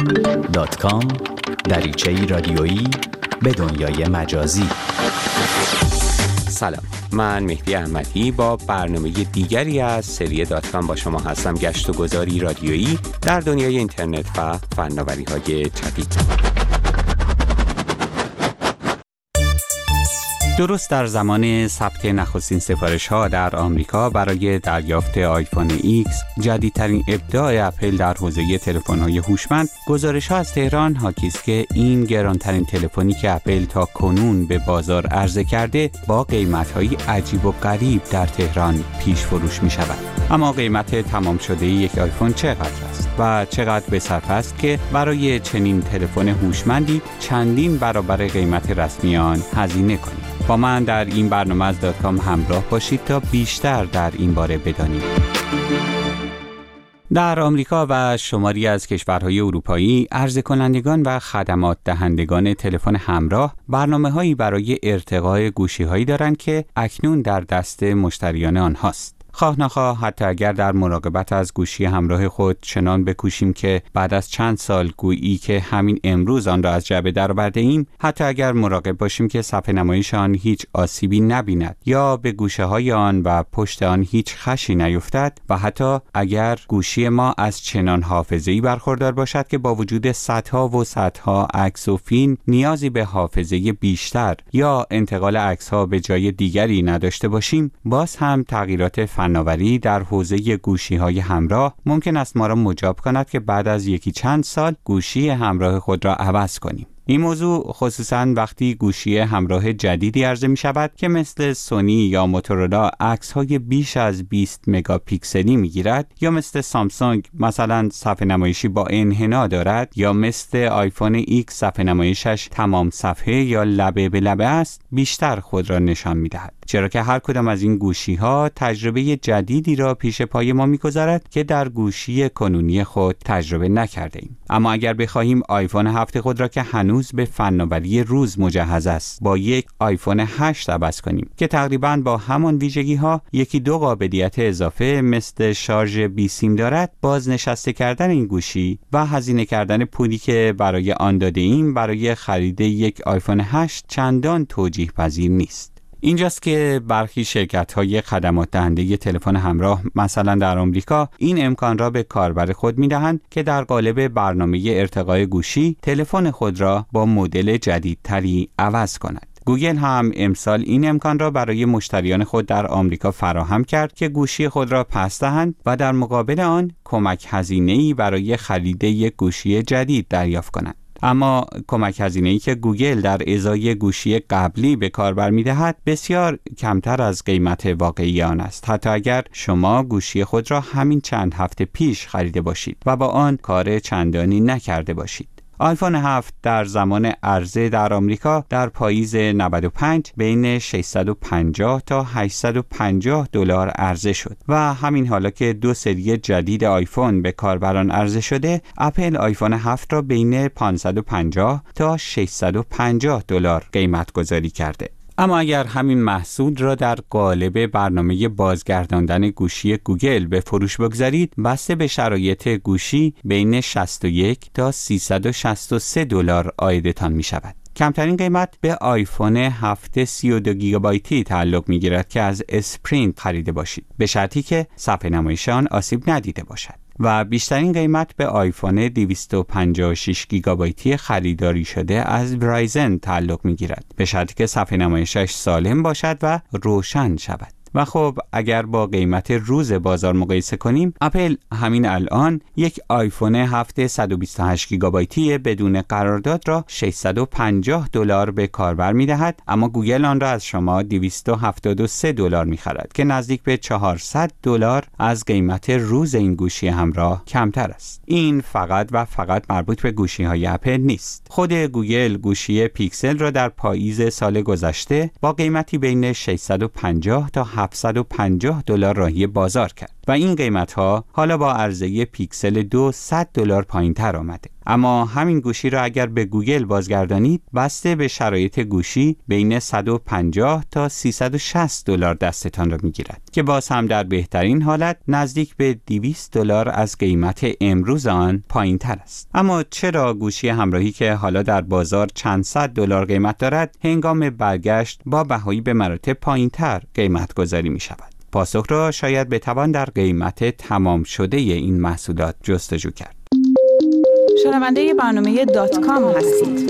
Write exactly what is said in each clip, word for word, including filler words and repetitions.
دات کام دریچه‌ای رادیویی به دنیای مجازی. سلام، من مهدی احمدی با برنامه دیگری از سری دات کام با شما هستم. گشت و گذاری رادیویی در دنیای اینترنت و فناوری‌های جدید. درست در زمان ثبت نخستین سفارش‌ها در آمریکا برای دریافت آیفون ایکس، جدیدترین ابداع اپل در حوزه تلفن‌های هوشمند، گزارش‌ها از تهران حاکی است که این گرانترین تلفنی که اپل تا کنون به بازار عرضه کرده با قیمت‌های عجیب و غریب در تهران پیش فروش می‌شود. اما قیمت تمام شده یک آیفون چقدر است و چقدر به صرفه است که برای چنین تلفن هوشمندی چندین برابر قیمت رسمی آن هزینه کنید؟ با من در این برنامه از دات کام همراه باشید تا بیشتر در این باره بدانید. در آمریکا و شماری از کشورهای اروپایی، عرضه کنندگان و خدمات دهندگان تلفن همراه برنامه‌هایی برای ارتقاء گوشی‌هایی دارند که اکنون در دست مشتریان آنهاست. خواه نخواه، حتی اگر در مراقبت از گوشی همراه خود چنان بکوشیم که بعد از چند سال گویی که همین امروز آن را از جعبه درآورده ایم، حتی اگر مراقب باشیم که صفحه نمایش آن هیچ آسیبی نبیند یا به گوشه های آن و پشت آن هیچ خشی نیفتد، و حتی اگر گوشی ما از چنان حافظه‌ای برخوردار باشد که با وجود صدها و صدها عکس و فیلم نیازی به حافظه بیشتر یا انتقال عکس‌ها به جای دیگری نداشته باشیم، باز هم تغییرات فناوری در حوزه گوشی‌های همراه ممکن است ما را مجاب کند که بعد از یکی چند سال گوشی همراه خود را عوض کنیم. این موضوع خصوصاً وقتی گوشی همراه جدیدی عرضه می شود که مثل سونی یا موتورولا عکس‌های بیش از بیست مگاپیکسلی می گیرد، یا مثل سامسونگ مثلا صفحه نمایشی با انحنا دارد، یا مثل آیفون ایکس صفحه نمایشش تمام صفحه یا لبه به لبه است، بیشتر خود را نشان می دهد. چرا که هر کدام از این گوشی‌ها تجربه جدیدی را پیش پای ما می‌گذارد که در گوشی کنونی خود تجربه نکرده ایم. اما اگر بخواهیم آیفون هفت خود را که هنوز به فناوری روز مجهز است با یک آیفون هشت عوض کنیم که تقریباً با همان ویژگی‌ها یکی دو قابلیت اضافه مثل شارژ بی سیم دارد، بازنشسته کردن این گوشی و هزینه کردن پولی که برای آن داده ایم برای خرید یک آیفون هشت چندان توجیه پذیر نیست. اینجاست که برخی شرکت‌های خدمات دهنده تلفن همراه مثلا در آمریکا این امکان را به کاربر خود می‌دهند که در قالب برنامه ارتقاء گوشی تلفن خود را با مدل جدیدتری عوض کند. گوگل هم امسال این امکان را برای مشتریان خود در آمریکا فراهم کرد که گوشی خود را پس دهند و در مقابل آن کمک هزینه‌ای برای خرید یک گوشی جدید دریافت کنند. اما کمک هزینه‌ای که گوگل در ازای گوشی قبلی به کاربر می‌دهد بسیار کمتر از قیمت واقعی آن است، حتی اگر شما گوشی خود را همین چند هفته پیش خریده باشید و با آن کار چندانی نکرده باشید. آیفون هفت در زمان عرضه در آمریکا در پاییز نود و پنج بین ششصد و پنجاه تا هشتصد و پنجاه دلار عرضه شد و همین حالا که دو سری جدید آیفون به کاربران عرضه شده، اپل آیفون هفت را بین پانصد و پنجاه تا ششصد و پنجاه دلار قیمت گذاری کرده. اما اگر همین محصول را در قالب برنامه بازگرداندن گوشی گوگل به فروش بگذارید، بسته به شرایط گوشی بین شصت و یک تا سیصد و شصت و سه دلار عایدتان می شود. کمترین قیمت به آیفون هفت سی و دو گیگابایتی تعلق می گیرد که از اسپرینت خریده باشید، به شرطی که صفحه نمایش آن آسیب ندیده باشد. و بیشترین قیمت به آیفون دویست و پنجاه و شش گیگابایتی خریداری شده از ورایزن تعلق می گیرد، به شرطی که صفحه نمایشش سالم باشد و روشن شود. و خب اگر با قیمت روز بازار مقایسه کنیم، اپل همین الان یک آیفون هفت صد و بیست و هشت گیگابایتی بدون قرارداد را ششصد و پنجاه دلار به کاربر می‌دهد، اما گوگل آن را از شما دویست و هفتاد و سه دلار می‌خرد که نزدیک به چهارصد دلار از قیمت روز این گوشی همراه کمتر است. این فقط و فقط مربوط به گوشی‌های اپل نیست. خود گوگل گوشی پیکسل را در پاییز سال گذشته با قیمتی بین ششصد و پنجاه تا هفتصد و پنجاه دلار راهی بازار کرد و این قیمت‌ها حالا با عرضه پیکسل دو صد دلار پایین‌تر آمده. اما همین گوشی را اگر به گوگل بازگردانید، بسته به شرایط گوشی بین صد و پنجاه تا سیصد و شصت دلار دستتان را میگیرد که باز هم در بهترین حالت نزدیک به دویست دلار از قیمت امروز آن پایین تر است. اما چرا گوشی همراهی که حالا در بازار چند صد دلار قیمت دارد، هنگام برگشت با بهایی به مراتب پایین تر قیمت گذاری می شود؟ پاسخ را شاید بتوان در قیمت تمام شده این محصولات جستجو کرد. شنونده برنامه دات کام هستید.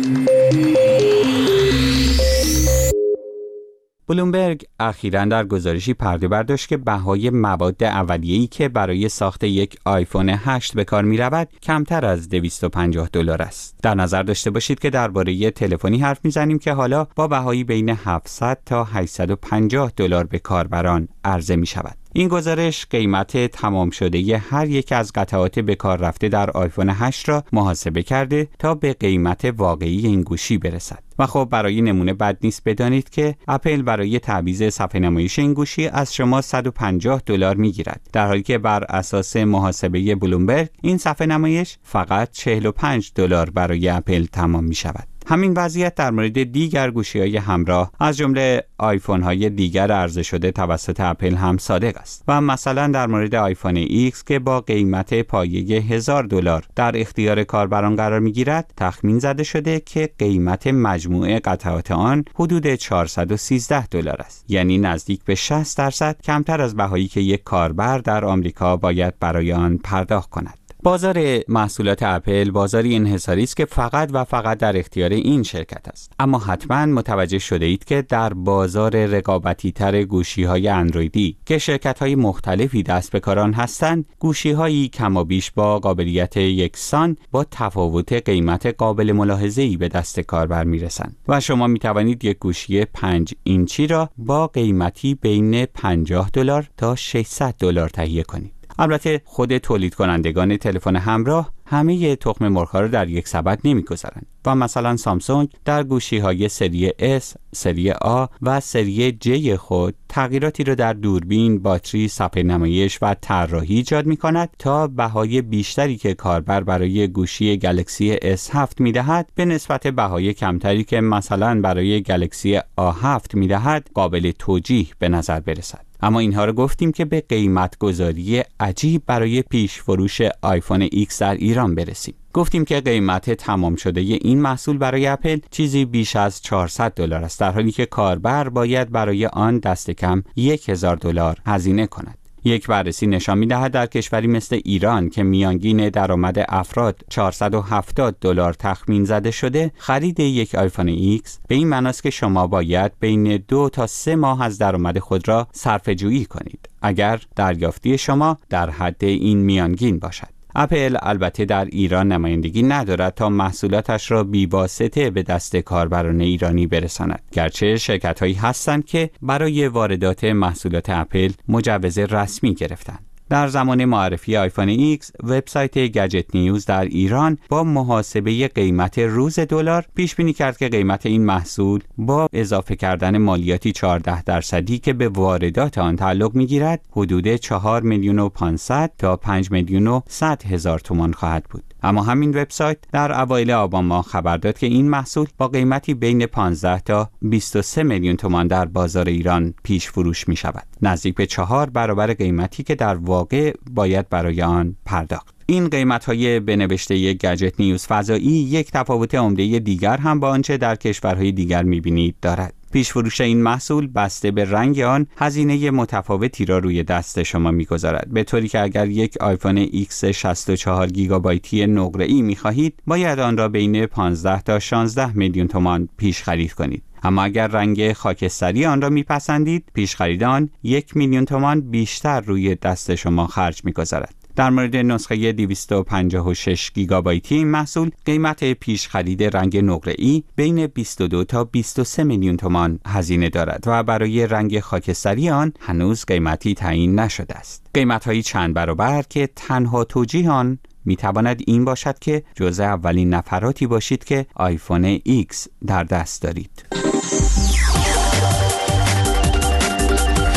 بلومبرگ اخیراً در گزارشی پرده برداشت که بهای مواد اولیه‌ای که برای ساخت یک آیفون هشت به کار می‌رود کمتر از دویست و پنجاه دلار است. در نظر داشته باشید که درباره تلفنی حرف می‌زنیم که حالا با بهایی بین هفتصد تا هشتصد و پنجاه دلار به کاربران عرضه می‌شود. این گزارش قیمت تمام شده هر یک از قطعات به کار رفته در آیفون هشت را محاسبه کرده تا به قیمت واقعی این گوشی برسد. و خب برای نمونه بد نیست بدانید که اپل برای تعویض صفحه نمایش این گوشی از شما صد و پنجاه دلار میگیرد، در حالی که بر اساس محاسبه بلومبرگ این صفحه نمایش فقط چهل و پنج دلار برای اپل تمام می شود. همین وضعیت در مورد دیگر گوشی‌های همراه از جمله آیفون‌های دیگر عرضه شده توسط اپل هم صادق است و مثلا در مورد آیفون ایکس که با قیمت پایه هزار دلار در اختیار کاربران قرار می‌گیرد، تخمین زده شده که قیمت مجموع قطعات آن حدود چهارصد و سیزده دلار است، یعنی نزدیک به شصت درصد کمتر از بهایی که یک کاربر در آمریکا باید برای آن پرداخت کند. بازار محصولات اپل بازاری انحصاری است که فقط و فقط در اختیار این شرکت است. اما حتما متوجه شده اید که در بازار رقابتی تر گوشی های اندرویدی که شرکت های مختلفی دست به کار آن هستند، گوشی هایی کم و بیش با قابلیت یکسان با تفاوت قیمت قابل ملاحظه‌ای به دست کاربر میرسند و شما می توانید یک گوشی پنج اینچی را با قیمتی بین پنجاه دلار تا ششصد دلار تهیه کنید. البته خود تولید کنندگان تلفن همراه همه تخم مرغ‌ها را در یک سبد نمی‌گذارند و مثلا سامسونگ در گوشی‌های سری S، سری A و سری J خود تغییراتی را در دوربین، باتری، صفحه نمایش و طراحی ایجاد می‌کند تا بهای بیشتری که کاربر برای گوشی گلکسی اس هفت می‌دهد به نسبت بهای کمتری که مثلا برای گلکسی آ هفت می‌دهد قابل توجیه به نظر برسد. اما اینها رو گفتیم که به قیمت گذاری عجیب برای پیش فروش آیفون ایکس در ایران برسیم. گفتیم که قیمت تمام شده این محصول برای اپل چیزی بیش از چهارصد دلار است، در حالی که کاربر باید برای آن دست کم هزار دلار هزینه کند. یک بررسی نشان می‌دهد در کشوری مثل ایران که میانگین درآمد افراد چهارصد و هفتاد دلار تخمین زده شده، خرید یک آیفون ایکس به این معنی است که شما باید بین دو تا سه ماه از درآمد خود را صرفه‌جویی کنید اگر دریافتی شما در حد این میانگین باشد. اپل البته در ایران نمایندگی ندارد تا محصولاتش را بی‌واسطه به دست کاربران ایرانی برساند، گرچه شرکت‌هایی هستند که برای واردات محصولات اپل مجوز رسمی گرفتند. در زمان معرفی آیفون ایکس، وبسایت گجت نیوز در ایران با محاسبه قیمت روز دلار پیش بینی کرد که قیمت این محصول با اضافه کردن مالیاتی چهارده درصدی که به واردات آن تعلق می‌گیرد، حدود چهار میلیون و پانصد تا پنج میلیون و صد هزار تومان خواهد بود. اما همین وبسایت در اوایل آبان ماه خبر داد که این محصول با قیمتی بین پانزده تا بیست و سه میلیون تومان در بازار ایران پیش فروش می شود، نزدیک به چهار برابر قیمتی که در واقع باید برای آن پرداخت. این قیمت‌های به نوشته گجت نیوز فضایی یک تفاوت عمده دیگر هم با آنچه در کشورهای دیگر می‌بینید دارد. پیش فروش این محصول بسته به رنگ آن هزینه متفاوتی را روی دست شما می‌گذارد، به طوری که اگر یک آیفون ایکس شصت و چهار گیگابایتی نقره‌ای می‌خواهید باید آن را بین پانزده تا شانزده میلیون تومان پیش خرید کنید. اما اگر رنگ خاکستری آن را می‌پسندید، پیش خرید آن یک میلیون تومان بیشتر روی دست شما خرج می‌گذارد. در مورد نسخه دویست و پنجاه و شش گیگابایتی این محصول قیمت پیش خرید رنگ نقره‌ای بین بیست و دو تا بیست و سه میلیون تومان هزینه دارد و برای رنگ خاکستری آن هنوز قیمتی تعیین نشده است. قیمت‌های چند برابر که تنها توجیه آن می‌تواند این باشد که جزء اولین نفراتی باشید که آیفون ایکس در دست دارید.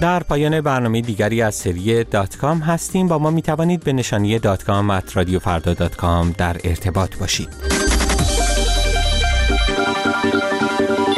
در پایان برنامه دیگری از سری دات کام هستیم. با ما می توانید به نشانی دات کام ات رادیو فردا دات کام در ارتباط باشید.